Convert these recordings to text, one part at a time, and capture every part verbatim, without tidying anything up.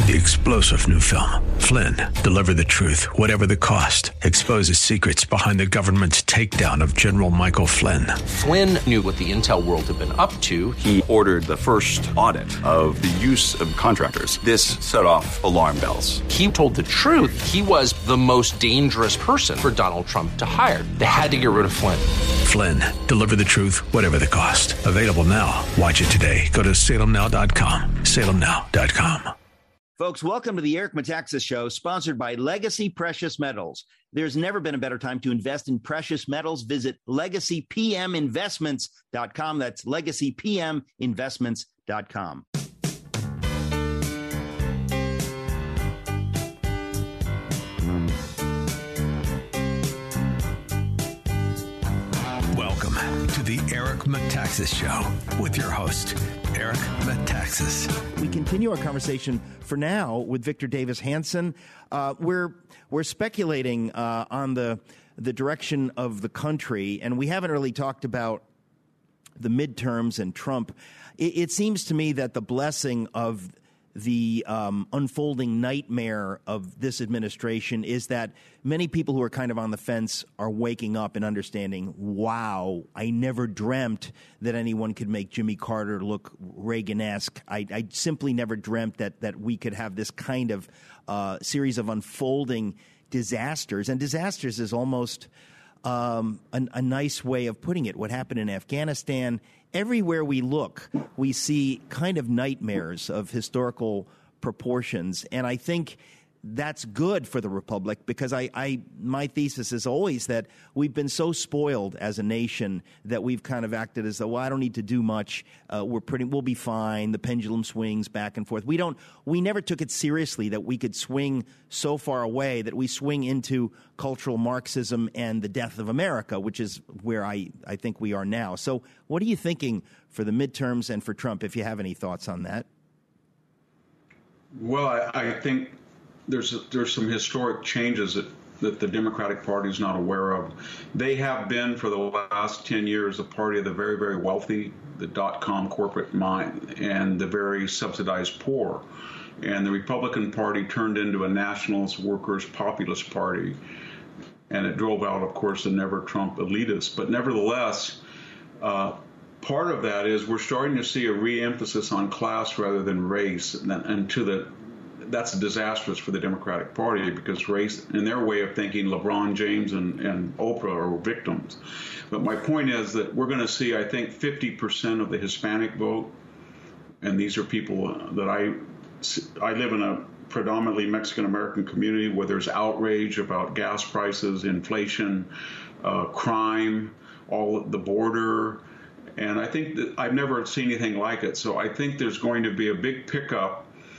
The explosive new film, Flynn, deliver the truth, whatever the cost, exposes secrets behind the government's takedown of General Michael Flynn. Flynn knew what the intel world had been up to. He ordered the first audit of the use of contractors. This set off alarm bells. He told the truth. He was the most dangerous person for Donald Trump to hire. They had to get rid of Flynn. Flynn, deliver the truth, whatever the cost. Available now. Watch it today. Go to salem now dot com. salem now dot com. Folks, welcome to the Eric Metaxas Show, sponsored by Legacy Precious Metals. There's never been a better time to invest in precious metals. Visit legacy p m investments dot com. That's legacy p m investments dot com. Welcome to the Eric Metaxas Show with your host, Eric Metaxas. We continue our conversation for now with Victor Davis Hanson. Uh, we're we're speculating uh, on the the direction of the country, and we haven't really talked about the midterms and Trump. It, it seems to me that the blessing of the um, unfolding nightmare of this administration is that many people who are kind of on the fence are waking up and understanding, wow, I never dreamt that anyone could make Jimmy Carter look Reagan-esque. I, I simply never dreamt that that we could have this kind of uh, series of unfolding disasters. And disasters is almost um, a, a nice way of putting it. What happened in Afghanistan, everywhere we look, we see kind of nightmares of historical proportions. And I think that's good for the Republic because I, I my thesis is always that we've been so spoiled as a nation that we've kind of acted as though, well, I don't need to do much. Uh, we're pretty, we'll be fine. The pendulum swings back and forth. We don't, we never took it seriously that we could swing so far away that we swing into cultural Marxism and the death of America, which is where I, I think we are now. So what are you thinking for the midterms and for Trump, if you have any thoughts on that? Well, I, I think There's there's some historic changes that, that the Democratic Party is not aware of. They have been, for the last ten years, a party of the very, very wealthy, the dot-com corporate mind, and the very subsidized poor. And the Republican Party turned into a nationalist, workers, populist party. And it drove out, of course, the never-Trump elitists. But nevertheless, uh, part of that is we're starting to see a re-emphasis on class rather than race, and, and to the that's disastrous for the Democratic Party because race, in their way of thinking, LeBron James and, and Oprah are victims. But my point is that we're going to see, I think, fifty percent of the Hispanic vote, and these are people that I, I live in a predominantly Mexican-American community where there's outrage about gas prices, inflation, uh, crime, all the border, and I think that I've never seen anything like it. So I think there's going to be a big pickup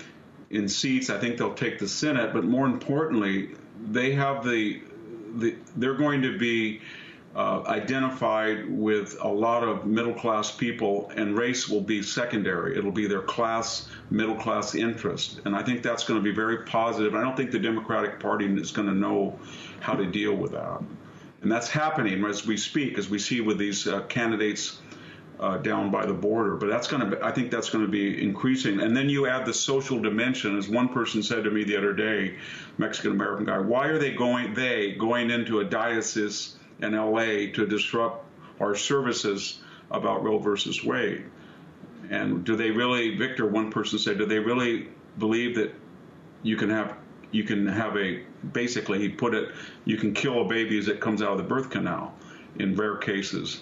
in seats. I think they'll take the Senate, but more importantly, they have the, the they're going to be uh, identified with a lot of middle-class people, and race will be secondary. It'll be their class, middle-class interest, and I think that's going to be very positive. I don't think the Democratic Party is going to know how to deal with that, and that's happening as we speak, as we see with these uh, candidates Uh, down by the border. But that's going to be, I think that's going to be increasing. And then you add the social dimension. As one person said to me the other day, Mexican-American guy, why are they going, they going into a diocese in L A to disrupt our services about Roe versus Wade? And do they really, Victor, one person said, do they really believe that you can have, you can have a, basically he put it, you can kill a baby as it comes out of the birth canal in rare cases?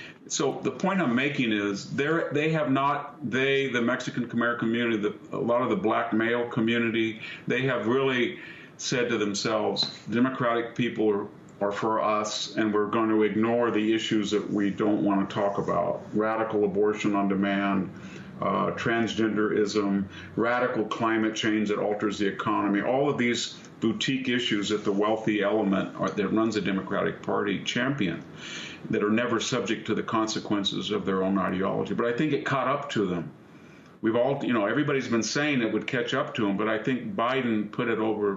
So the point I'm making is they they have not, they, the Mexican-American community, the, a lot of the black male community, they have really said to themselves, Democratic people are, are for us, and we're going to ignore the issues that we don't want to talk about. Radical abortion on demand, uh, transgenderism, radical climate change that alters the economy, all of these boutique issues that the wealthy element are, that runs the Democratic Party champion, that are never subject to the consequences of their own ideology. But I think it caught up to them. We've all, you know, everybody's been saying it would catch up to them, but I think Biden put it over,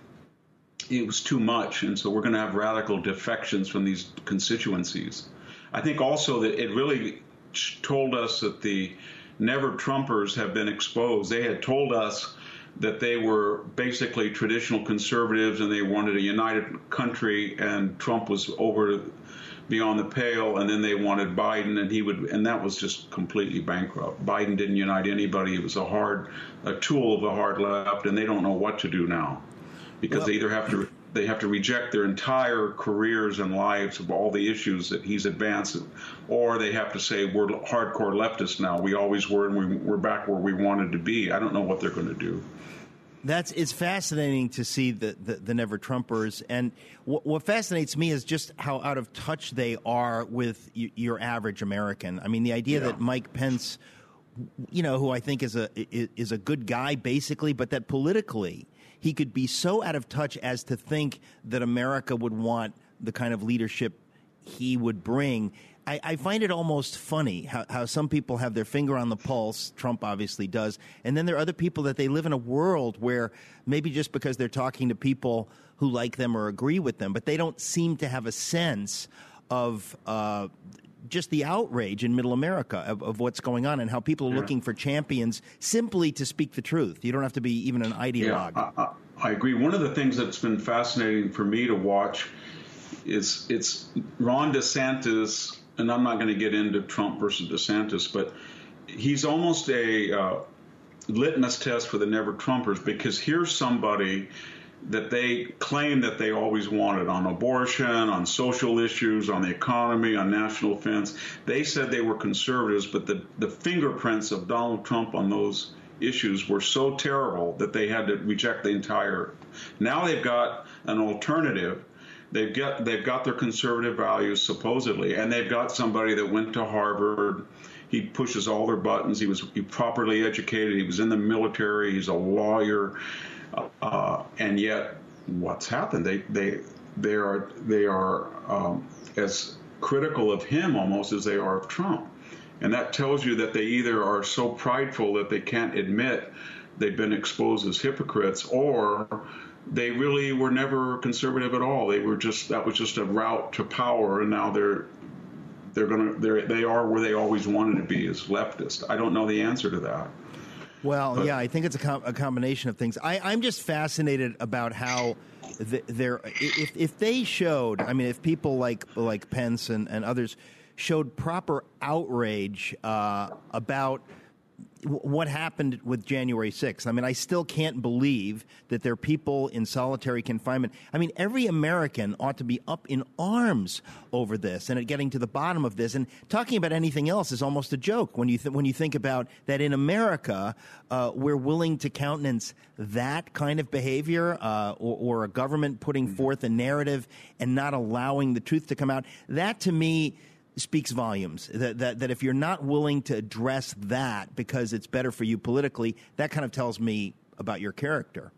it was too much, and so we're going to have radical defections from these constituencies. I think also that it really told us that the never-Trumpers have been exposed. They had told us that they were basically traditional conservatives and they wanted a united country, and Trump was over beyond the pale, and then they wanted Biden, and he would, and that was just completely bankrupt. Biden didn't unite anybody. It was a hard, a tool of the hard left, and they don't know what to do now, because well, they either have to they have to reject their entire careers and lives of all the issues that he's advanced, or they have to say we're hardcore leftists now. We always were, and we, we're back where we wanted to be. I don't know what they're going to do. That's it's fascinating to see the, the, the Never Trumpers, and what, what fascinates me is just how out of touch they are with y- your average American. I mean, the idea yeah. that Mike Pence, you know, who I think is a is a good guy basically, but that politically he could be so out of touch as to think that America would want the kind of leadership he would bring. I, I find it almost funny how, how some people have their finger on the pulse. Trump obviously does. And then there are other people that they live in a world where maybe just because they're talking to people who like them or agree with them, but they don't seem to have a sense of uh, just the outrage in middle America of, of what's going on and how people are yeah. looking for champions simply to speak the truth. You don't have to be even an ideologue. Yeah, I, I, I agree. One of the things that's been fascinating for me to watch is it's Ron DeSantis. And I'm not going to get into Trump versus DeSantis, but he's almost a uh, litmus test for the Never Trumpers, because here's somebody that they claim that they always wanted on abortion, on social issues, on the economy, on national defense. They said they were conservatives, but the, the fingerprints of Donald Trump on those issues were so terrible that they had to reject the entire. Now they've got an alternative. They've got they've got their conservative values supposedly, and they've got somebody that went to Harvard. He pushes all their buttons. He was he properly educated. He was in the military. He's a lawyer, uh, and yet what's happened? They they they are they are um, as critical of him almost as they are of Trump, and that tells you that they either are so prideful that they can't admit they've been exposed as hypocrites, or they really were never conservative at all. They were just that was just a route to power, and now they're they're gonna they're, they are where they always wanted to be, as leftist. I don't know the answer to that. Well, but, yeah, I think it's a, com- a combination of things. I, I'm just fascinated about how the, they're if if they showed, I mean, if people like like Pence and, and others showed proper outrage uh, about what happened with January sixth. I mean, I still can't believe that there are people in solitary confinement. I mean, every American ought to be up in arms over this and at getting to the bottom of this. And talking about anything else is almost a joke when you th- when you think about that in America, uh, we're willing to countenance that kind of behavior uh, or, or a government putting forth a narrative and not allowing the truth to come out. That, to me, speaks volumes, that, that that if you're not willing to address that because it's better for you politically, that kind of tells me about your character.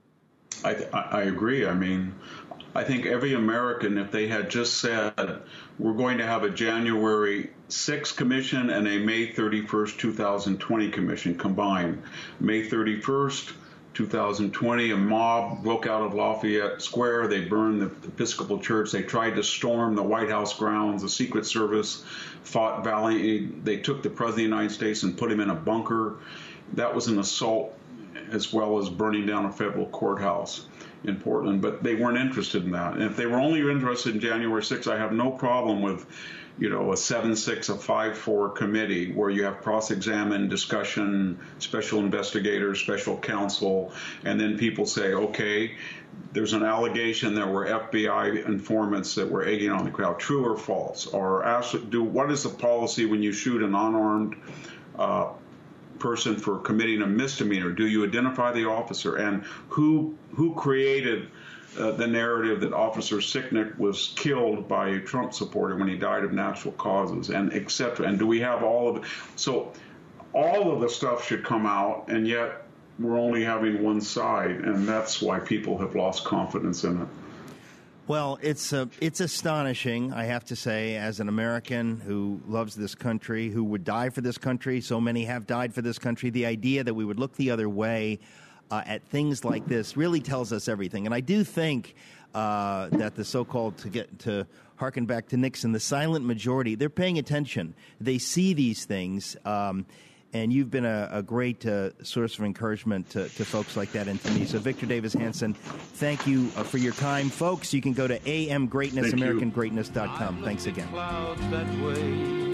I, I agree. I mean, I think every American, if they had just said, we're going to have a January sixth commission and a May thirty-first, twenty twenty commission combined. May thirty-first, twenty twenty, a mob broke out of Lafayette Square. They burned the Episcopal Church. They tried to storm the White House grounds. The Secret Service fought valiantly. They took the President of the United States and put him in a bunker. That was an assault, as well as burning down a federal courthouse in Portland. But they weren't interested in that. And if they were only interested in January sixth, I have no problem with, you know, a seven six, a five four committee where you have cross-examine, discussion, special investigators, special counsel, and then people say, okay, there's an allegation there were F B I informants that were egging on the crowd, true or false? Or ask, do what is the policy when you shoot an unarmed uh, person for committing a misdemeanor? Do you identify the officer? And who who created Uh, the narrative that Officer Sicknick was killed by a Trump supporter when he died of natural causes, and et cetera. And do we have all of it? So all of the stuff should come out, and yet we're only having one side, and that's why people have lost confidence in it. Well, it's uh, it's astonishing, I have to say, as an American who loves this country, who would die for this country. So many have died for this country. The idea that we would look the other way Uh, at things like this really tells us everything. And I do think uh, that the so-called, to get to harken back to Nixon, the silent majority, they're paying attention. They see these things. Um, And you've been a, a great uh, source of encouragement to, to folks like that and to me. So, Victor Davis Hanson, thank you uh, for your time. Folks, you can go to A M Greatness, American Greatness dot com. Thanks again. Clouds that way.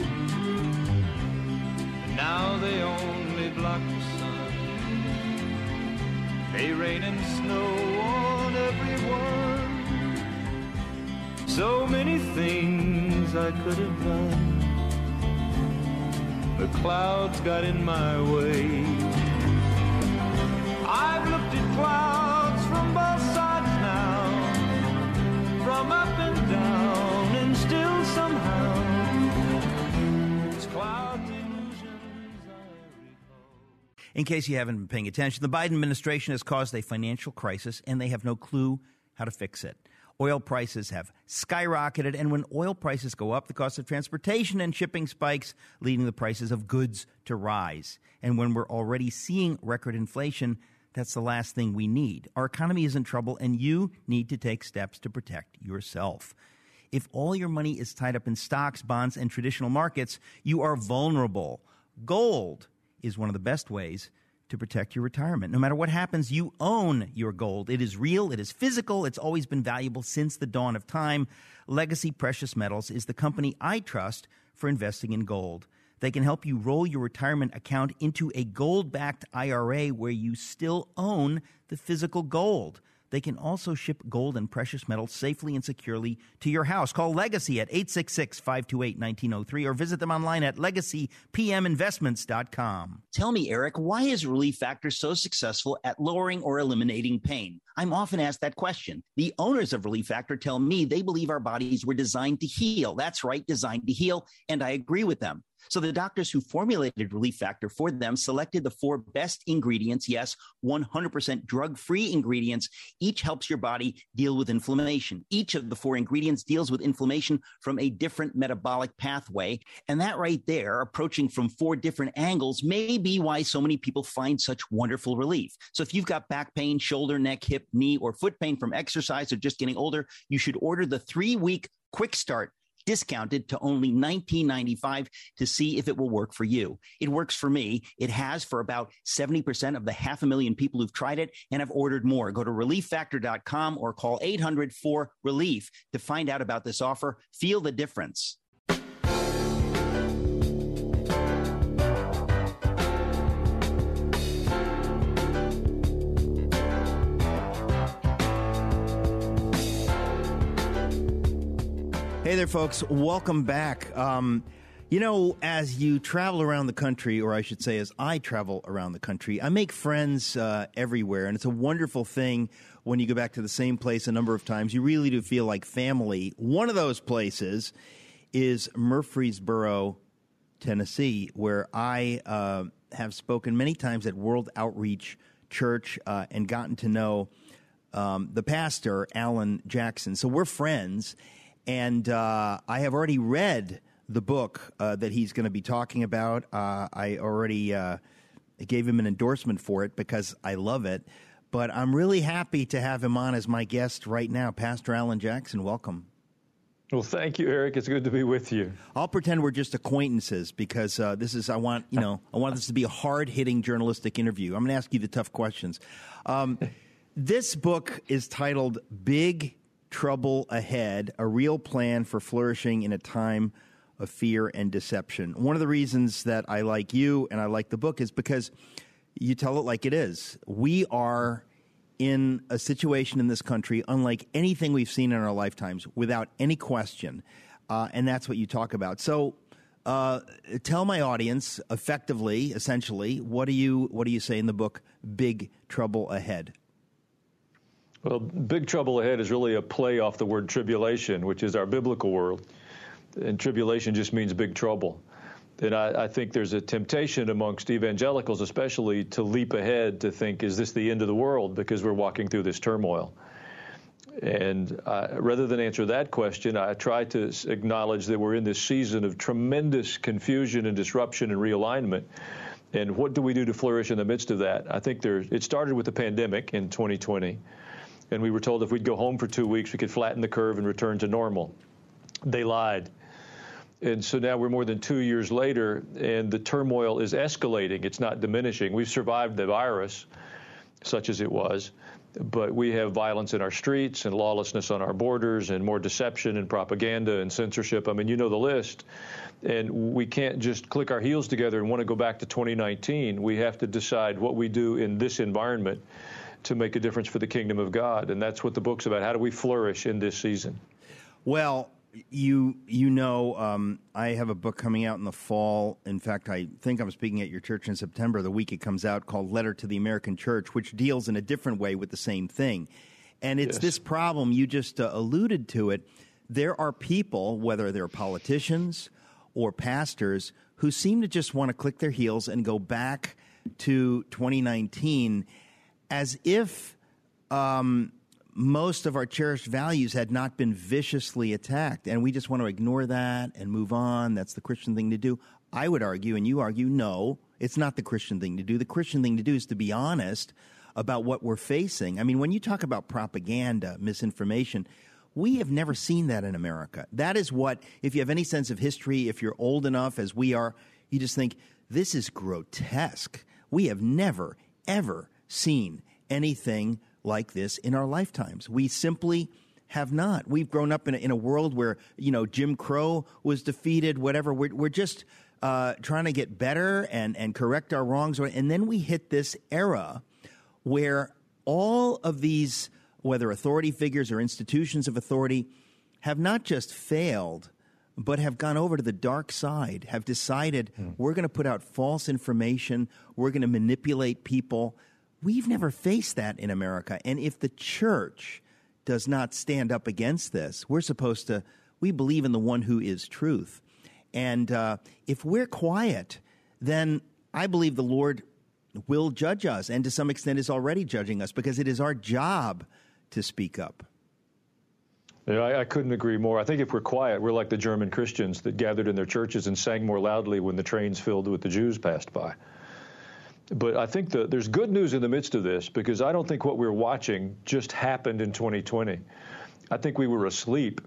Now they only block the sun. They rain and snow on everyone. So many things I could have done. The clouds got in my way. I've looked at clouds from both sides now, from up and down, and still somehow it's clouds illusions I recall. In case you haven't been paying attention, the Biden administration has caused a financial crisis, and they have no clue how to fix it. Oil prices have skyrocketed, and when oil prices go up, the cost of transportation and shipping spikes, leading the prices of goods to rise. And when we're already seeing record inflation, that's the last thing we need. Our economy is in trouble, and you need to take steps to protect yourself. If all your money is tied up in stocks, bonds, and traditional markets, you are vulnerable. Gold is one of the best ways to protect your retirement. No matter what happens, you own your gold. It is real. It is physical. It's always been valuable since the dawn of time. Legacy Precious Metals is the company I trust for investing in gold. They can help you roll your retirement account into a gold-backed I R A where you still own the physical gold. They can also ship gold and precious metals safely and securely to your house. Call Legacy at eight six six, five two eight, one nine zero three or visit them online at legacy p m investments dot com. Tell me, Eric, why is Relief Factor so successful at lowering or eliminating pain? I'm often asked that question. The owners of Relief Factor tell me they believe our bodies were designed to heal. That's right, designed to heal, and I agree with them. So the doctors who formulated Relief Factor for them selected the four best ingredients, yes, one hundred percent drug-free ingredients. Each helps your body deal with inflammation. Each of the four ingredients deals with inflammation from a different metabolic pathway. And that right there, approaching from four different angles, may be why so many people find such wonderful relief. So if you've got back pain, shoulder, neck, hip, knee, or foot pain from exercise or just getting older, you should order the three-week quick start discounted to only nineteen ninety-five to see if it will work for you. It works for me. It has for about seventy percent of the half a million people who've tried it and have ordered more. Go to relief factor dot com or call eight hundred four relief to find out about this offer. Feel the difference. Hey there, folks. Welcome back. Um, you know, as you travel around the country, or I should say as I travel around the country, I make friends uh, everywhere, and it's a wonderful thing when you go back to the same place a number of times. You really do feel like family. One of those places is Murfreesboro, Tennessee, where I uh, have spoken many times at World Outreach Church uh, and gotten to know um, the pastor, Alan Jackson. So we're friends. And uh, I have already read the book uh, that he's going to be talking about. Uh, I already uh, gave him an endorsement for it because I love it. But I'm really happy to have him on as my guest right now. Pastor Alan Jackson, welcome. Well, thank you, Eric. It's good to be with you. I'll pretend we're just acquaintances because uh, this is, I want, you know, I want this to be a hard-hitting journalistic interview. I'm going to ask you the tough questions. Um, this book is titled Big Trouble Ahead, a real plan for flourishing in a time of fear and deception. One of the reasons that I like you and I like the book is because you tell it like it is. We are in a situation in this country unlike anything we've seen in our lifetimes, without any question, uh, and that's what you talk about. So uh, tell my audience effectively, essentially, what do you what do you say in the book, Big Trouble Ahead? Well, Big Trouble Ahead is really a play off the word tribulation, which is our biblical word. And tribulation just means big trouble. And I, I think there's a temptation amongst evangelicals especially to leap ahead to think, is this the end of the world because we're walking through this turmoil? And uh, rather than answer that question, I try to acknowledge that we're in this season of tremendous confusion and disruption and realignment. And what do we do to flourish in the midst of that? I think there, it started with the pandemic in twenty twenty. And we were told if we'd go home for two weeks, we could flatten the curve and return to normal. They lied. And so now we're more than two years later, and the turmoil is escalating. It's not diminishing. We've survived the virus, such as it was, but we have violence in our streets and lawlessness on our borders and more deception and propaganda and censorship. I mean, you know the list. And we can't just click our heels together and want to go back to twenty nineteen. We have to decide what we do in this environment to make a difference for the kingdom of God. And that's what the book's about. How do we flourish in this season? Well, you you know, um, I have a book coming out in the fall. In fact, I think I'm speaking at your church in September, the week it comes out, called Letter to the American Church, which deals in a different way with the same thing. And it's yes. this problem, you just uh, alluded to it. There are people, whether they're politicians or pastors, who seem to just want to click their heels and go back to twenty nineteen as if um, most of our cherished values had not been viciously attacked, and we just want to ignore that and move on. That's the Christian thing to do. I would argue, and you argue, no, it's not the Christian thing to do. The Christian thing to do is to be honest about what we're facing. I mean, when you talk about propaganda, misinformation, we have never seen that in America. That is what, if you have any sense of history, if you're old enough as we are, you just think, this is grotesque. We have never, ever seen anything like this in our lifetimes. We simply have not. We've grown up in a, in a world where, you know, Jim Crow was defeated, whatever. We're, we're just uh, trying to get better and, and correct our wrongs. And then we hit this era where all of these, whether authority figures or institutions of authority, have not just failed, but have gone over to the dark side, have decided mm. we're going to put out false information, we're going to manipulate people. We've never faced that in America. And if the church does not stand up against this, we're supposed to, we believe in the one who is truth. And uh, if we're quiet, then I believe the Lord will judge us, and to some extent is already judging us, because it is our job to speak up. Yeah, I, I couldn't agree more. I think if we're quiet, we're like the German Christians that gathered in their churches and sang more loudly when the trains filled with the Jews passed by. But I think the, there's good news in the midst of this, because I don't think what we're watching just happened in twenty twenty. I think we were asleep.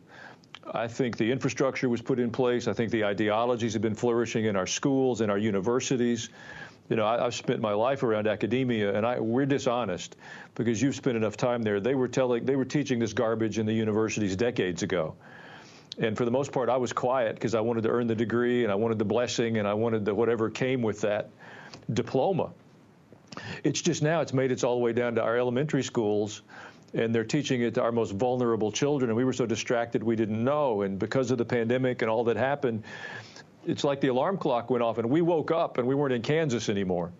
I think the infrastructure was put in place. I think the ideologies have been flourishing in our schools and our universities. You know, I, I've spent my life around academia, and I, we're dishonest because you've spent enough time there. They were telling, they were teaching this garbage in the universities decades ago. And for the most part, I was quiet because I wanted to earn the degree, and I wanted the blessing, and I wanted the whatever came with that diploma. It's just now it's made its all the way down to our elementary schools, and they're teaching it to our most vulnerable children, and we were so distracted we didn't know. And because of the pandemic and all that happened, it's like the alarm clock went off, and we woke up, and we weren't in Kansas anymore.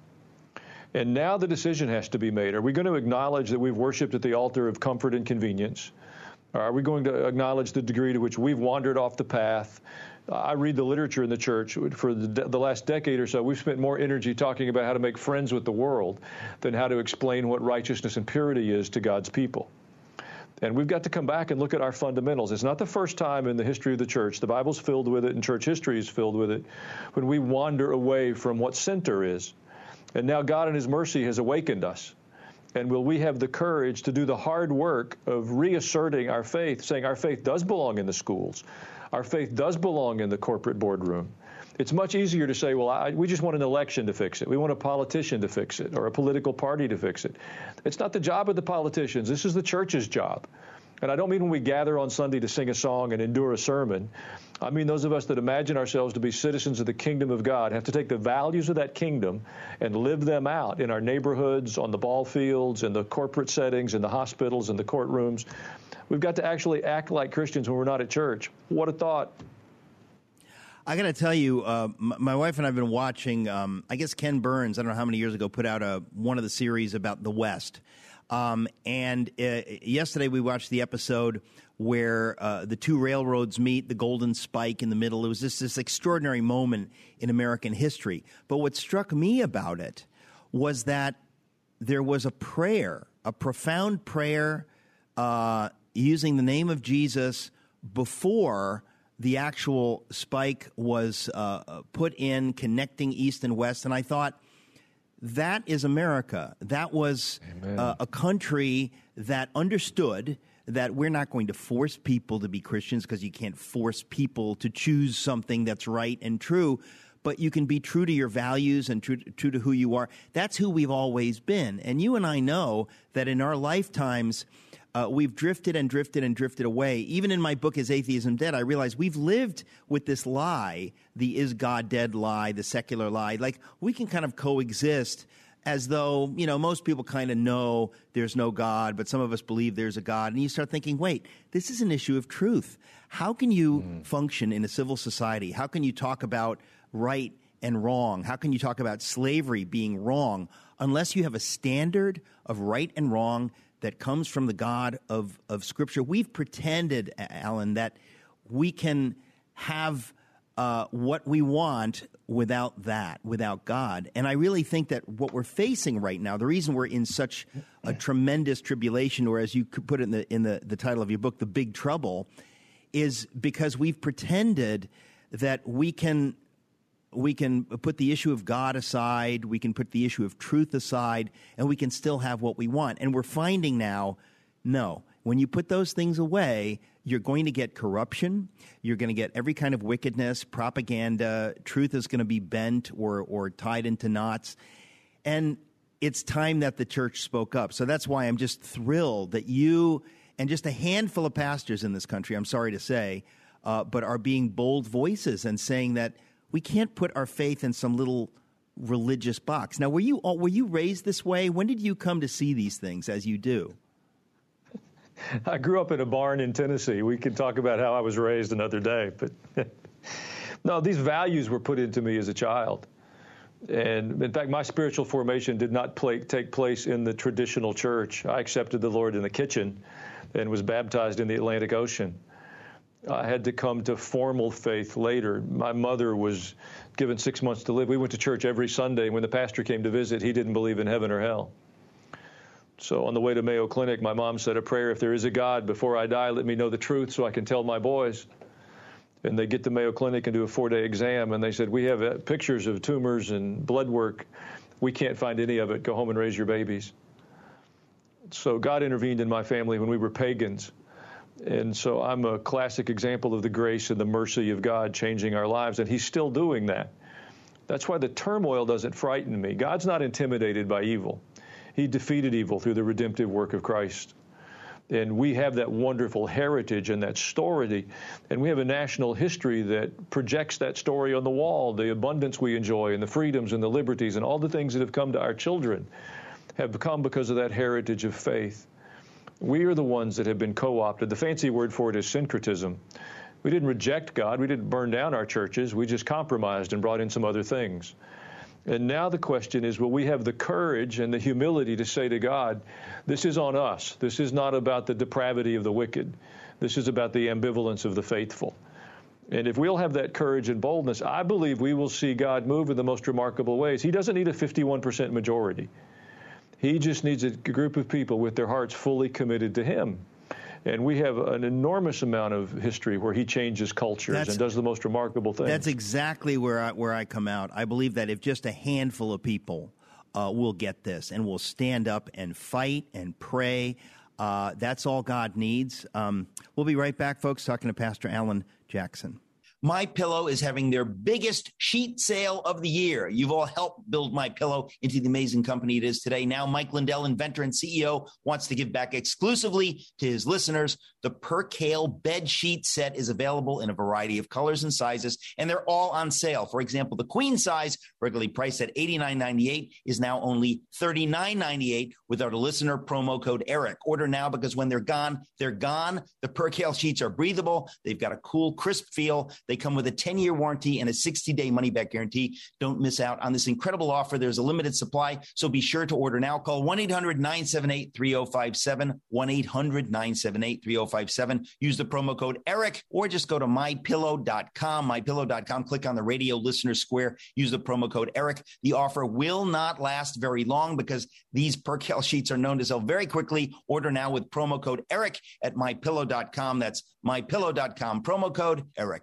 And now the decision has to be made. Are we going to acknowledge that we've worshiped at the altar of comfort and convenience? Or are we going to acknowledge the degree to which we've wandered off the path? I read the literature in the church. For the, the last decade or so, we've spent more energy talking about how to make friends with the world than how to explain what righteousness and purity is to God's people. And we've got to come back and look at our fundamentals. It's not the first time in the history of the church. The Bible's filled with it, and church history is filled with it, when we wander away from what center is. And now God in His mercy has awakened us. And will we have the courage to do the hard work of reasserting our faith, saying our faith does belong in the schools. Our faith does belong in the corporate boardroom. It's much easier to say, well, I, we just want an election to fix it. We want a politician to fix it, or a political party to fix it. It's not the job of the politicians. This is the church's job. And I don't mean when we gather on Sunday to sing a song and endure a sermon. I mean those of us that imagine ourselves to be citizens of the kingdom of God have to take the values of that kingdom and live them out in our neighborhoods, on the ball fields, in the corporate settings, in the hospitals, in the courtrooms. We've got to actually act like Christians when we're not at church. What a thought. I got to tell you, uh, m- my wife and I have been watching, um, I guess Ken Burns, I don't know how many years ago, put out a, one of the series about the West. Um, and uh, yesterday we watched the episode where uh, the two railroads meet, the Golden Spike in the middle. It was just this extraordinary moment in American history. But what struck me about it was that there was a prayer, a profound prayer uh, using the name of Jesus before the actual spike was uh, put in, connecting East and West. And I thought, that is America. That was uh, a country that understood that we're not going to force people to be Christians, because you can't force people to choose something that's right and true, but you can be true to your values and true, true to who you are. That's who we've always been. And you and I know that in our lifetimes, uh, we've drifted and drifted and drifted away. Even in my book, Is Atheism Dead?, I realized we've lived with this lie, the is God dead lie, the secular lie. Like, we can kind of coexist as though, you know, most people kind of know there's no God, but some of us believe there's a God. And you start thinking, wait, this is an issue of truth. How can you mm. function in a civil society? How can you talk about right and wrong? How can you talk about slavery being wrong unless you have a standard of right and wrong that comes from the God of, of Scripture? We've pretended, Alan, that we can have uh, what we want without that, without God. And I really think that what we're facing right now, the reason we're in such a tremendous tribulation, or as you could put it in the, in the, the title of your book, The Big Trouble, is because we've pretended that we can we can put the issue of God aside, we can put the issue of truth aside, and we can still have what we want. And we're finding now, no, when you put those things away, you're going to get corruption, you're going to get every kind of wickedness, propaganda, truth is going to be bent or, or tied into knots. And it's time that the church spoke up. So that's why I'm just thrilled that you and just a handful of pastors in this country, I'm sorry to say, uh, but are being bold voices and saying that we can't put our faith in some little religious box. Now, were you were you raised this way? When did you come to see these things as you do? I grew up in a barn in Tennessee. We could talk about how I was raised another day. But no, these values were put into me as a child. And in fact, my spiritual formation did not play, take place in the traditional church. I accepted the Lord in the kitchen and was baptized in the Atlantic Ocean. I had to come to formal faith later. My mother was given six months to live. We went to church every Sunday. When the pastor came to visit, he didn't believe in heaven or hell. So on the way to Mayo Clinic, my mom said a prayer, if there is a God, before I die, let me know the truth so I can tell my boys. And they get to Mayo Clinic and do a four-day exam, and they said, we have pictures of tumors and blood work. We can't find any of it. Go home and raise your babies. So God intervened in my family when we were pagans. And so I'm a classic example of the grace and the mercy of God changing our lives, and he's still doing that. That's why the turmoil doesn't frighten me. God's not intimidated by evil. He defeated evil through the redemptive work of Christ. And we have that wonderful heritage and that story, and we have a national history that projects that story on the wall, the abundance we enjoy and the freedoms and the liberties and all the things that have come to our children have come because of that heritage of faith. We are the ones that have been co-opted. The fancy word for it is syncretism. We didn't reject God. We didn't burn down our churches. We just compromised and brought in some other things. And now the question is, will we have the courage and the humility to say to God, this is on us. This is not about the depravity of the wicked. This is about the ambivalence of the faithful. And if we'll have that courage and boldness, I believe we will see God move in the most remarkable ways. He doesn't need a fifty-one percent majority. He just needs a group of people with their hearts fully committed to him. And we have an enormous amount of history where he changes cultures that's, and does the most remarkable things. That's exactly where I, where I come out. I believe that if just a handful of people uh, will get this and will stand up and fight and pray, uh, that's all God needs. Um, we'll be right back, folks, talking to Pastor Alan Jackson. MyPillow is having their biggest sheet sale of the year. You've all helped build MyPillow into the amazing company it is today. Now, Mike Lindell, inventor and C E O, wants to give back exclusively to his listeners. The Percale bed sheet set is available in a variety of colors and sizes, and they're all on sale. For example, the queen size, regularly priced at eighty-nine ninety-eight, is now only thirty-nine ninety-eight with our listener promo code ERIC. Order now, because when they're gone, they're gone. The Percale sheets are breathable. They've got a cool, crisp feel. They come with a ten-year warranty and a sixty-day money-back guarantee. Don't miss out on this incredible offer. There's a limited supply, so be sure to order now. Call one eight hundred nine seven eight three oh five seven, one eight hundred nine seven eight three oh five seven. Use the promo code ERIC, or just go to my pillow dot com, my pillow dot com. Click on the radio listener square. Use the promo code ERIC. The offer will not last very long because these Percale sheets are known to sell very quickly. Order now with promo code ERIC at my pillow dot com. That's my pillow dot com, promo code ERIC.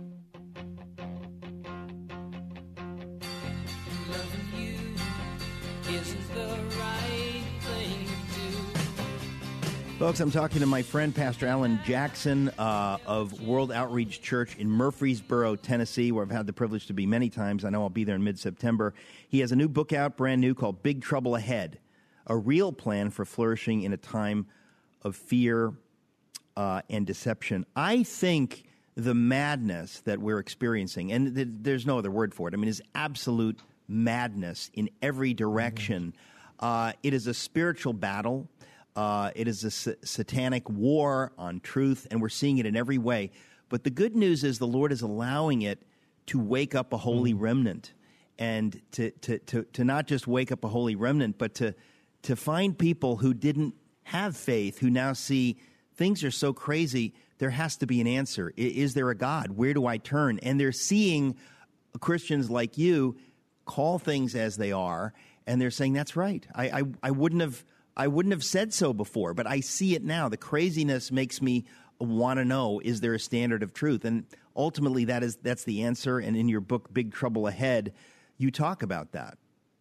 Loving you isn't the right thing to do. Folks, I'm talking to my friend, Pastor Alan Jackson uh, of World Outreach Church in Murfreesboro, Tennessee, where I've had the privilege to be many times. I know I'll be there in mid-September. He has a new book out, brand new, called Big Trouble Ahead, a real plan for flourishing in a time of fear uh, and deception. I think the madness that we're experiencing, and th- there's no other word for it, I mean, is absolute madness in every direction. Mm-hmm. Uh, it is a spiritual battle. Uh, it is a sa- satanic war on truth, and we're seeing it in every way. But the good news is the Lord is allowing it to wake up a holy mm-hmm. remnant, and to, to, to, to not just wake up a holy remnant, but to, to find people who didn't have faith, who now see things are so crazy, there has to be an answer. I, is there a God? Where do I turn? And they're seeing Christians like you call things as they are, and they're saying, that's right. I, I, I wouldn't have... I wouldn't have said so before, but I see it now. The craziness makes me want to know, is there a standard of truth? And ultimately, that is that's the answer. And in your book, Big Trouble Ahead, you talk about that.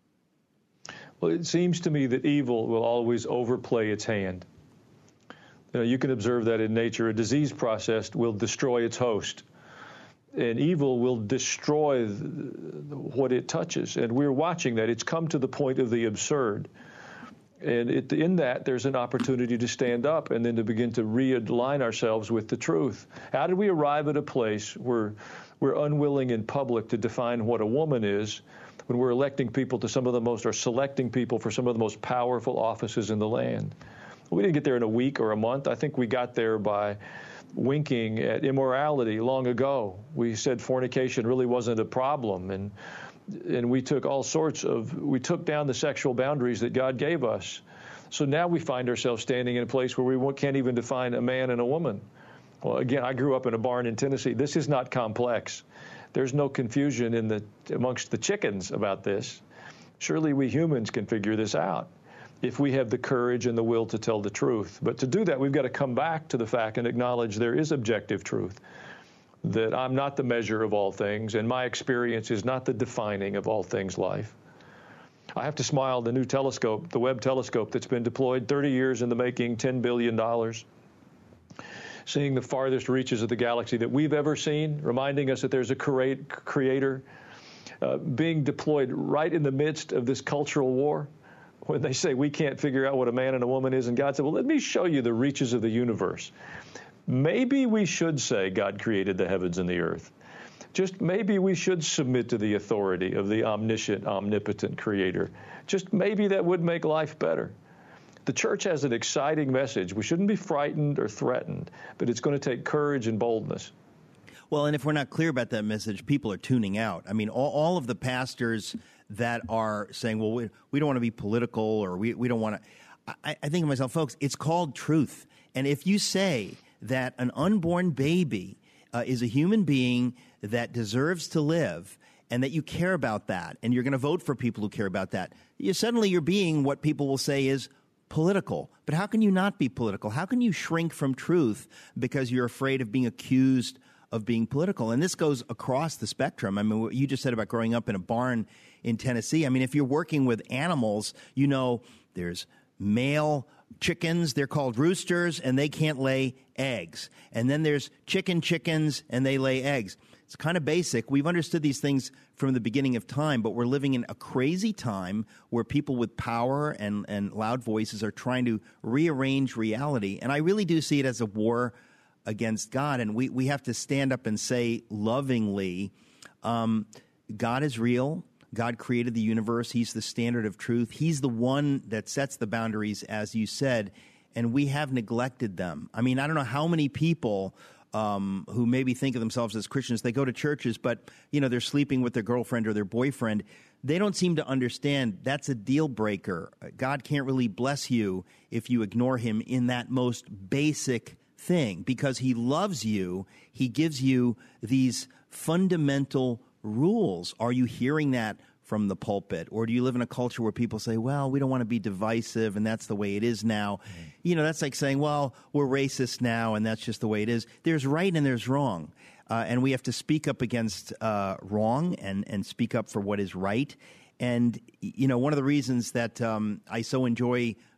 Well, it seems to me that evil will always overplay its hand. You know, you can observe that in nature. A disease process will destroy its host, and evil will destroy what it touches. And we're watching that. It's come to the point of the absurd. And it, in that, there's an opportunity to stand up and then to begin to realign ourselves with the truth. How did we arrive at a place where we're unwilling in public to define what a woman is when we're electing people to some of the most, or selecting people for some of the most powerful offices in the land? Well, we didn't get there in a week or a month. I think we got there by winking at immorality long ago. We said fornication really wasn't a problem, and And we took all sorts of, we took down the sexual boundaries that God gave us. So now we find ourselves standing in a place where we can't even define a man and a woman. Well, again, I grew up in a barn in Tennessee. This is not complex. There's no confusion in the amongst the chickens about this. Surely we humans can figure this out if we have the courage and the will to tell the truth. But to do that, we've got to come back to the fact and acknowledge there is objective truth, that I'm not the measure of all things, and my experience is not the defining of all things life. I have to smile, the new telescope, the Webb telescope that's been deployed, thirty years in the making, ten billion dollars, seeing the farthest reaches of the galaxy that we've ever seen, reminding us that there's a creator, uh, being deployed right in the midst of this cultural war. When they say we can't figure out what a man and a woman is, and God said, well, let me show you the reaches of the universe. Maybe we should say God created the heavens and the earth. Just maybe we should submit to the authority of the omniscient, omnipotent creator. Just maybe that would make life better. The church has an exciting message. We shouldn't be frightened or threatened, but it's going to take courage and boldness. Well, and if we're not clear about that message, people are tuning out. I mean, all, all of the pastors that are saying, well, we, we don't want to be political, or we, we don't want to. I, I think to myself, folks, it's called truth. And if you say that an unborn baby uh, is a human being that deserves to live, and that you care about that, and you're going to vote for people who care about that, you suddenly you're being what people will say is political. But how can you not be political? How can you shrink from truth because you're afraid of being accused of being political? And this goes across the spectrum. I mean, what you just said about growing up in a barn in Tennessee. I mean, if you're working with animals, you know there's male chickens, they're called roosters, and they can't lay eggs. And then there's chicken chickens, and they lay eggs. It's kind of basic. We've understood these things from the beginning of time, but we're living in a crazy time where people with power and, and loud voices are trying to rearrange reality. And I really do see it as a war against God. And we, we have to stand up and say lovingly, um, God is real. God created the universe. He's the standard of truth. He's the one that sets the boundaries, as you said, and we have neglected them. I mean, I don't know how many people um, who maybe think of themselves as Christians, they go to churches, but, you know, they're sleeping with their girlfriend or their boyfriend. They don't seem to understand that's a deal breaker. God can't really bless you if you ignore him in that most basic thing, because he loves you. He gives you these fundamental rules. Are you hearing that from the pulpit? Or do you live in a culture where people say, well, we don't want to be divisive, and that's the way it is now? Mm-hmm. You know, that's like saying, well, we're racist now, and that's just the way it is. There's right and there's wrong. Uh, and we have to speak up against uh, wrong and, and speak up for what is right. And, you know, one of the reasons that um, I so enjoy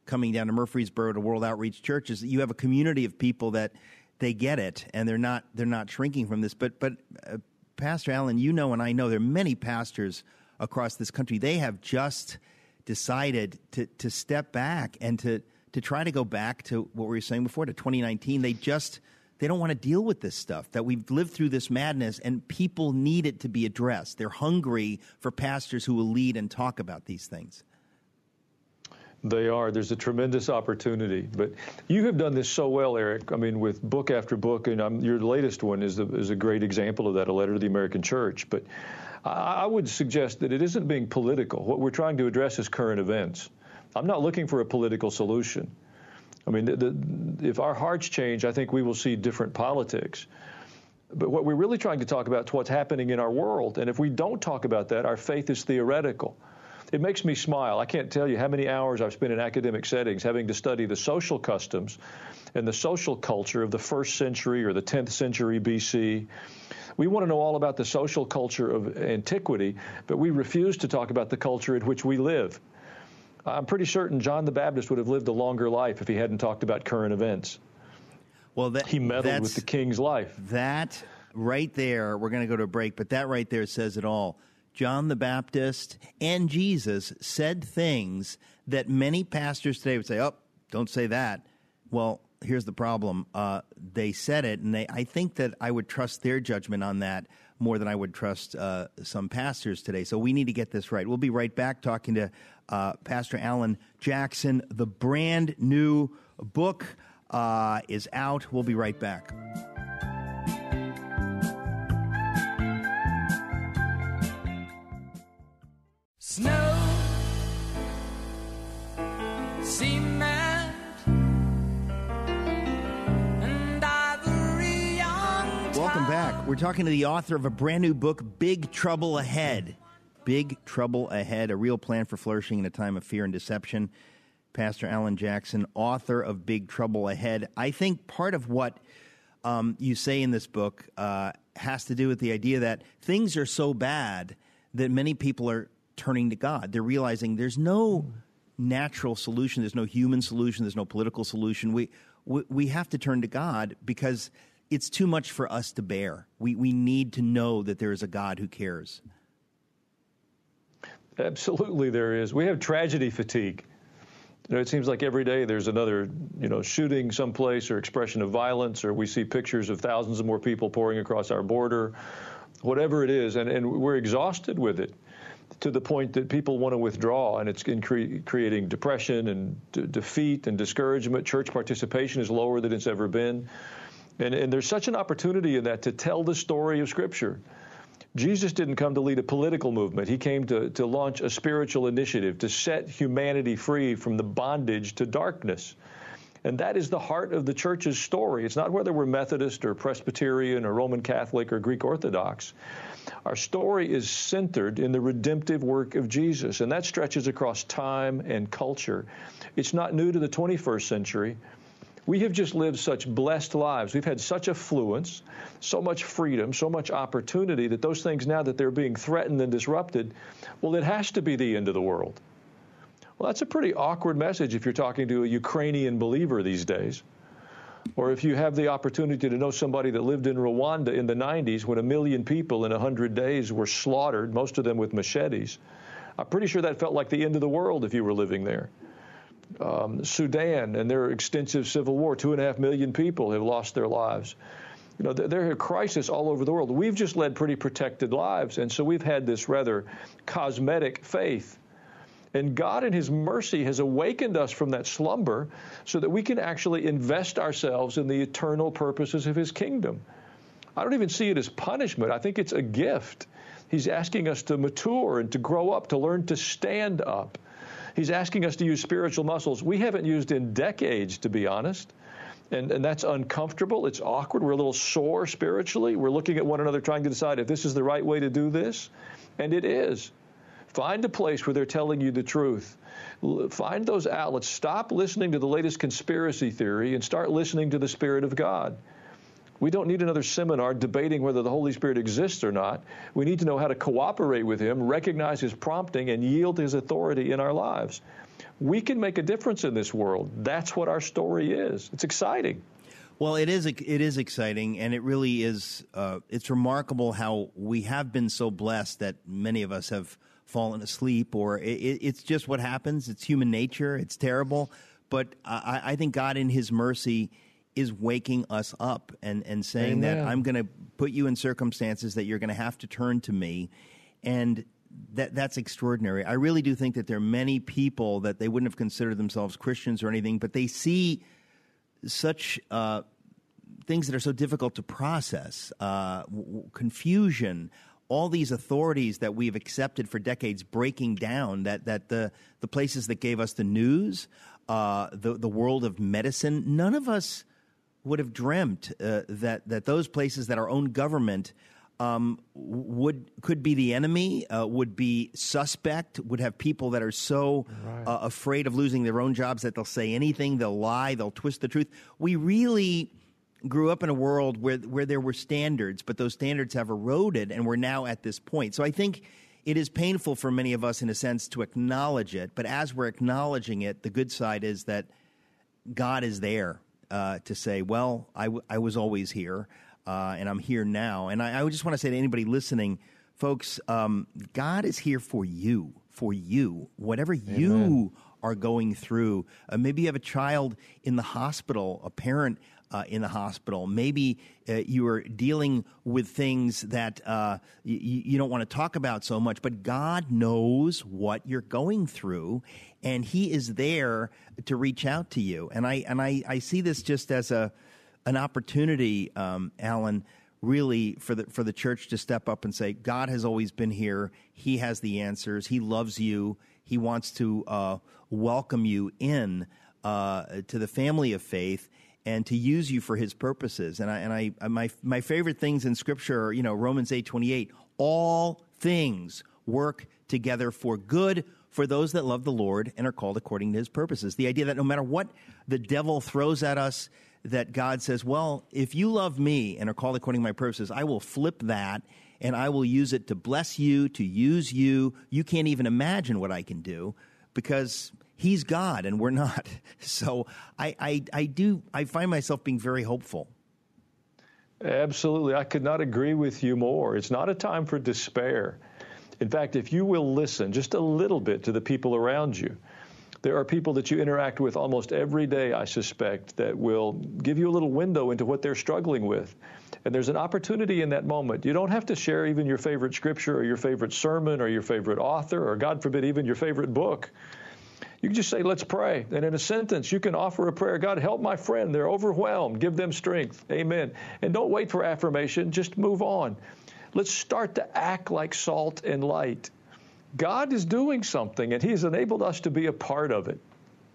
coming down to Murfreesboro to World Outreach Church is that you have a community of people that they get it, and they're not they're not shrinking from this. But but uh, Pastor Allen, you know, and I know there are many pastors across this country. They have just decided to to step back and to to try to go back to what we were saying before, to twenty nineteen. They just they don't want to deal with this stuff, that we've lived through this madness, and people need it to be addressed. They're hungry for pastors who will lead and talk about these things. They are. There's a tremendous opportunity. But you have done this so well, Eric. I mean, with book after book, and um, your latest one is, the, is a great example of that, A Letter to the American Church. But I, I would suggest that it isn't being political. What we're trying to address is current events. I'm not looking for a political solution. I mean, the, the, if our hearts change, I think we will see different politics. But what we're really trying to talk about is what's happening in our world. And if we don't talk about that, our faith is theoretical. It makes me smile. I can't tell you how many hours I've spent in academic settings having to study the social customs and the social culture of the first century or the tenth century B C. We want to know all about the social culture of antiquity, but we refuse to talk about the culture in which we live. I'm pretty certain John the Baptist would have lived a longer life if he hadn't talked about current events. Well, that, he meddled with the king's life. That right there, we're going to go to a break, but that right there says it all. John the Baptist and Jesus said things that many pastors today would say, oh, don't say that. Well, here's the problem. Uh, they said it, and they, I think that I would trust their judgment on that more than I would trust uh, some pastors today. So we need to get this right. We'll be right back talking to uh, Pastor Alan Jackson. The brand new book uh, is out. We'll be right back. Snow, cement, and ivory young. Welcome back. We're talking to the author of a brand new book, Big Trouble Ahead. Big Trouble Ahead, a real plan for flourishing in a time of fear and deception. Pastor Alan Jackson, author of Big Trouble Ahead. I think part of what um, you say in this book uh, has to do with the idea that things are so bad that many people are turning to God. They're realizing there's no natural solution. There's no human solution. There's no political solution. We we, we have to turn to God because it's too much for us to bear. We we need to know that there is a God who cares. Absolutely, there is. We have tragedy fatigue. You know, it seems like every day there's another, you know, shooting someplace or expression of violence, or we see pictures of thousands of more people pouring across our border, whatever it is, and, and we're exhausted with it, to the point that people want to withdraw, and it's in cre- creating depression and d- defeat and discouragement. Church participation is lower than it's ever been. And, and there's such an opportunity in that to tell the story of Scripture. Jesus didn't come to lead a political movement. He came to, to launch a spiritual initiative, to set humanity free from the bondage to darkness. And that is the heart of the church's story. It's not whether we're Methodist or Presbyterian or Roman Catholic or Greek Orthodox. Our story is centered in the redemptive work of Jesus, and that stretches across time and culture. It's not new to the twenty-first century. We have just lived such blessed lives. We've had such affluence, so much freedom, so much opportunity that those things, now that they're being threatened and disrupted, well, it has to be the end of the world. Well, that's a pretty awkward message if you're talking to a Ukrainian believer these days. Or if you have the opportunity to know somebody that lived in Rwanda in the nineties when a million people in one hundred days were slaughtered, most of them with machetes. I'm pretty sure that felt like the end of the world if you were living there. Um, Sudan and their extensive civil war, two and a half million people have lost their lives. You know, there's a crisis all over the world. We've just led pretty protected lives, and so we've had this rather cosmetic faith. And God in His mercy has awakened us from that slumber so that we can actually invest ourselves in the eternal purposes of His kingdom. I don't even see it as punishment. I think it's a gift. He's asking us to mature and to grow up, to learn to stand up. He's asking us to use spiritual muscles we haven't used in decades, to be honest. And, and that's uncomfortable. It's awkward. We're a little sore spiritually. We're looking at one another trying to decide if this is the right way to do this. And it is. Find a place where they're telling you the truth. Find those outlets. Stop listening to the latest conspiracy theory and start listening to the Spirit of God. We don't need another seminar debating whether the Holy Spirit exists or not. We need to know how to cooperate with Him, recognize His prompting, and yield His authority in our lives. we can make a difference in this world. That's what our story is. It's exciting. Well, it is. It is exciting, and it really is. Uh, it's remarkable how we have been so blessed that many of us have fallen asleep, or it, it's just what happens. It's human nature. It's terrible, but I, I think God, in His mercy, is waking us up and and saying Amen. that I'm going to put you in circumstances that you're going to have to turn to me, and that that's extraordinary. I really do think that there are many people that they wouldn't have considered themselves Christians or anything, but they see such uh, things that are so difficult to process, uh, w- confusion, all these authorities that we've accepted for decades breaking down, that that the the places that gave us the news, uh, the the world of medicine, none of us would have dreamt uh, that that those places, that our own government um, would could be the enemy, uh, would be suspect, would have people that are so right. uh, afraid of losing their own jobs that they'll say anything, they'll lie, they'll twist the truth. We really grew up in a world where where there were standards, but those standards have eroded, and we're now at this point. So I think it is painful for many of us, in a sense, to acknowledge it. But as we're acknowledging it, the good side is that God is there uh, to say, well, I, w- I was always here, uh, and I'm here now. And I, I just want to say to anybody listening, folks, um, God is here for you, for you, whatever Amen. You are going through. Uh, maybe you have a child in the hospital, a parent Uh, in the hospital. Maybe uh, you are dealing with things that uh, y- you don't want to talk about so much, but God knows what you're going through, and He is there to reach out to you. And I and I, I see this just as a an opportunity, um, Alan, really for the for the church to step up and say, God has always been here. He has the answers. He loves you. He wants to uh, welcome you in uh, to the family of faith, and to use you for His purposes. And I and I my my favorite things in Scripture are, you know, Romans eight twenty-eight. All things work together for good for those that love the Lord and are called according to His purposes. The idea that no matter what the devil throws at us, that God says, well, if you love me and are called according to my purposes, I will flip that and I will use it to bless you, to use you. You can't even imagine what I can do, because He's God and we're not. So I, I, I do, I find myself being very hopeful. Absolutely. I could not agree with you more. It's not a time for despair. In fact, if you will listen just a little bit to the people around you, there are people that you interact with almost every day, I suspect, that will give you a little window into what they're struggling with. And there's an opportunity in that moment. You don't have to share even your favorite scripture or your favorite sermon or your favorite author or, God forbid, even your favorite book. You can just say, let's pray. And in a sentence, you can offer a prayer. God, help my friend. They're overwhelmed. Give them strength. Amen. And don't wait for affirmation. Just move on. Let's start to act like salt and light. God is doing something, and He has enabled us to be a part of it.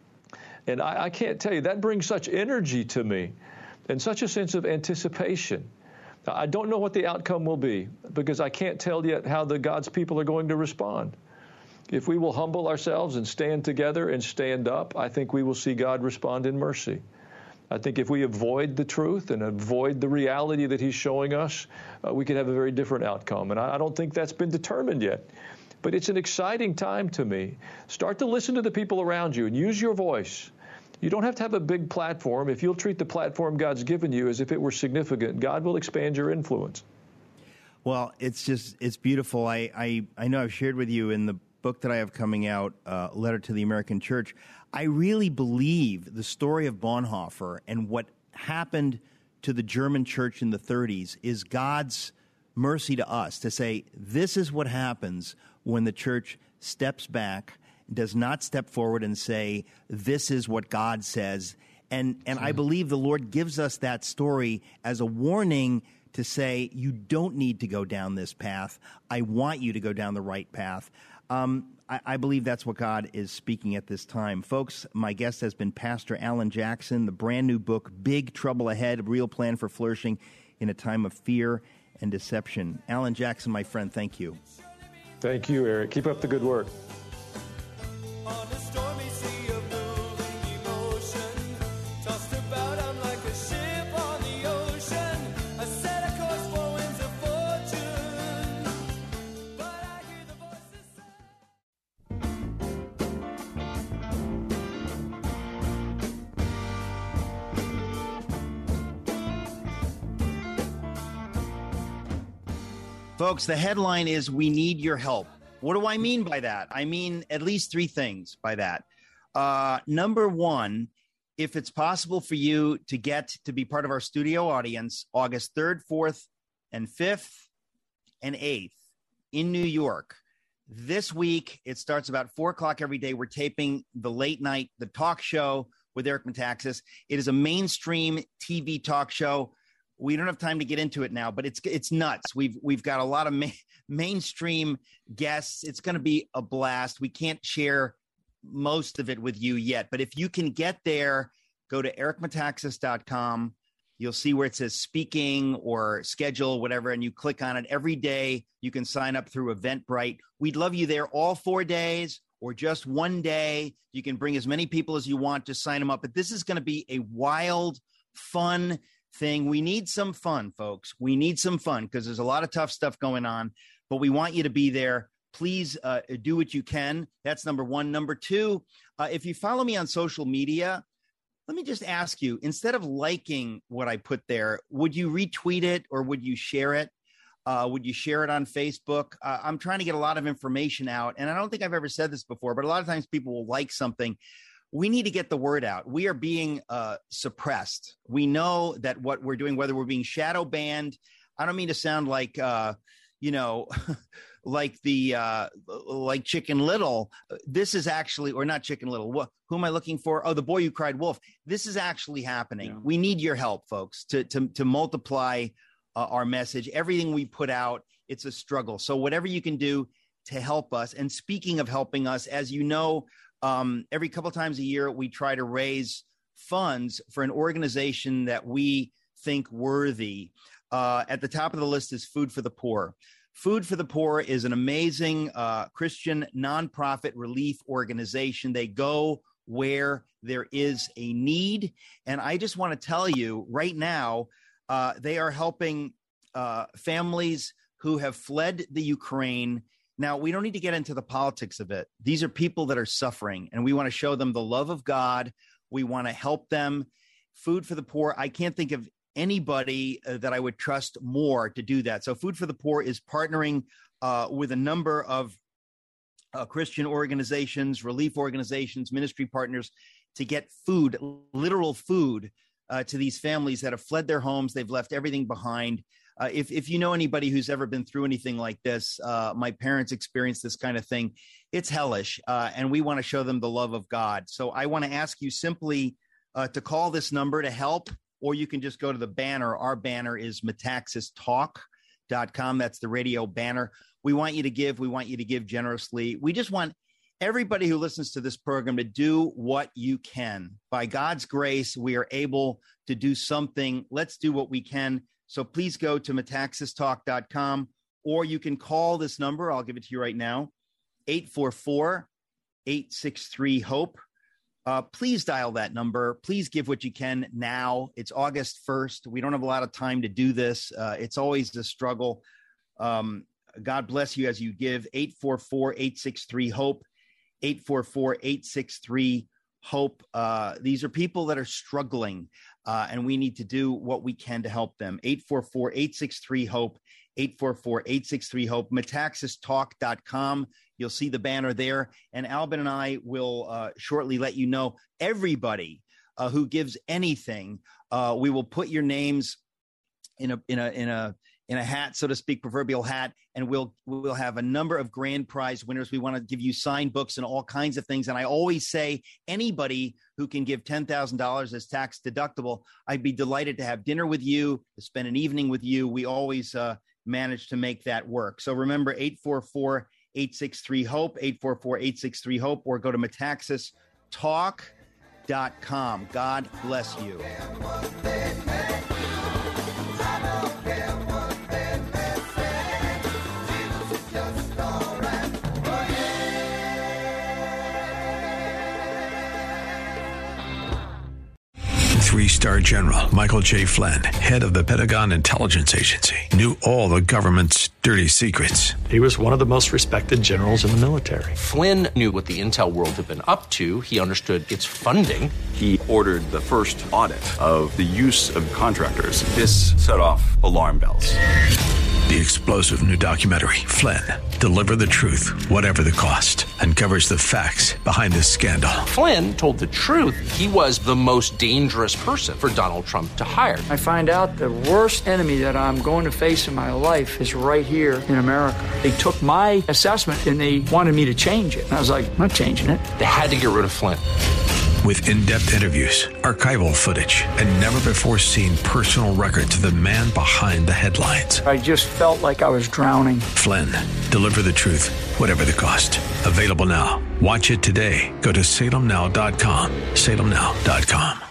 And I, I can't tell you, that brings such energy to me and such a sense of anticipation. Now, I don't know what the outcome will be, because I can't tell yet how the God's people are going to respond. If we will humble ourselves and stand together and stand up, I think we will see God respond in mercy. I think if we avoid the truth and avoid the reality that He's showing us, uh, we could have a very different outcome. And I, I don't think that's been determined yet. But it's an exciting time to me. Start to listen to the people around you and use your voice. You don't have to have a big platform. If you'll treat the platform God's given you as if it were significant, God will expand your influence. Well, it's just, it's beautiful. I, I, I know I've shared with you in the book that I have coming out, uh, Letter to the American Church, I really believe the story of Bonhoeffer and what happened to the German church in the thirties is God's mercy to us to say, this is what happens when the church steps back, does not step forward and say, this is what God says. And, and I believe the Lord gives us that story as a warning to say, you don't need to go down this path. I want you to go down the right path. Um, I, I believe that's what God is speaking at this time. Folks, my guest has been Pastor Alan Jackson. The brand new book, Big Trouble Ahead, A Real Plan for Flourishing in a Time of Fear and Deception. Alan Jackson, my friend, thank you. Thank you, Eric. Keep up the good work. Folks, the headline is "We Need Your Help." What do I mean by that? I mean at least three things by that. Uh, number one, if it's possible for you to get to be part of our studio audience August third, fourth, and fifth, and eighth in New York. This week, it starts about four o'clock every day. We're taping the late night, the talk show with Eric Metaxas. It is a mainstream T V talk show. We don't have time to get into it now, but it's it's nuts. We've we've got a lot of ma- mainstream guests. It's going to be a blast. We can't share most of it with you yet, but if you can get there, go to eric metaxas dot com. You'll see where it says speaking or schedule, whatever, and you click on it. Every day you can sign up through Eventbrite. We'd love you there all four days or just one day. You can bring as many people as you want to sign them up. But this is going to be a wild, fun thing. We need some fun, folks. We need some fun because there's a lot of tough stuff going on, but we want you to be there. Please uh, do what you can. That's number one. Number two, uh, if you follow me on social media, let me just ask you, instead of liking what I put there, would you retweet it or would you share it? Uh, would you share it on Facebook? Uh, I'm trying to get a lot of information out, and I don't think I've ever said this before, but a lot of times people will like something. We need to get the word out. We are being uh, suppressed. We know that what we're doing, whether we're being shadow banned, I don't mean to sound like, uh, you know, like the uh, like Chicken Little. This is actually, or not Chicken Little. What, who am I looking for? Oh, the boy who cried wolf. This is actually happening. Yeah. We need your help, folks, to to to multiply uh, our message. Everything we put out, it's a struggle. So whatever you can do to help us. And speaking of helping us, as you know, um, every couple times a year, we try to raise funds for an organization that we think worthy. Uh, at the top of the list is Food for the Poor. Food for the Poor is an amazing uh, Christian nonprofit relief organization. They go where there is a need. And I just want to tell you right now, uh, they are helping uh, families who have fled the Ukraine. Now, we don't need to get into the politics of it. These are people that are suffering, and we want to show them the love of God. We want to help them. Food for the Poor, I can't think of anybody uh, that I would trust more to do that. So Food for the Poor is partnering uh, with a number of uh, Christian organizations, relief organizations, ministry partners to get food, literal food, uh, to these families that have fled their homes. They've left everything behind. Uh, if, if you know anybody who's ever been through anything like this, uh, my parents experienced this kind of thing. It's hellish, uh, and we want to show them the love of God. So I want to ask you simply uh, to call this number to help, or you can just go to the banner. Our banner is metaxas talk dot com. That's the radio banner. We want you to give. We want you to give generously. We just want everybody who listens to this program to do what you can. By God's grace, we are able to do something. Let's do what we can. So please go to metaxas talk dot com, or you can call this number. I'll give it to you right now, eight four four, eight six three, HOPE. Uh, please dial that number. Please give what you can now. It's August first. We don't have a lot of time to do this. Uh, it's always a struggle. Um, God bless you as you give. eight four four, eight six three, HOPE, eight four four, eight six three, HOPE. Uh, these are people that are struggling. Uh, and we need to do what we can to help them. eight four four, eight six three, HOPE, eight four four, eight six three, HOPE, metaxas talk dot com. You'll see the banner there. And Albin and I will uh, shortly let you know everybody uh, who gives anything. Uh, we will put your names in a in a in a in a hat, so to speak, proverbial hat, and we'll we'll have a number of grand prize winners. We want to give you signed books and all kinds of things. And I always say anybody who can give ten thousand dollars as tax deductible, I'd be delighted to have dinner with you, to spend an evening with you. We always uh, manage to make that work. So remember, eight four four, eight six three, HOPE, eight four four, eight six three, HOPE, or go to metaxas talk dot com. God bless you. Three-star general Michael J. Flynn, head of the Pentagon Intelligence Agency, knew all the government's dirty secrets. He was one of the most respected generals in the military. Flynn knew what the intel world had been up to. He understood its funding. He ordered the first audit of the use of contractors. This set off alarm bells. The explosive new documentary, Flynn, Deliver the Truth, Whatever the Cost, uncovers the facts behind this scandal. Flynn told the truth. He was the most dangerous person for Donald Trump to hire. I find out the worst enemy that I'm going to face in my life is right here in America. They took my assessment and they wanted me to change it. And I was like, I'm not changing it. They had to get rid of Flynn. With in-depth interviews, archival footage, and never-before-seen personal records of the man behind the headlines. I just felt like I was drowning. Flynn, Deliver the Truth, Whatever the Cost. Available now. Watch it today. Go to salem now dot com. salem now dot com.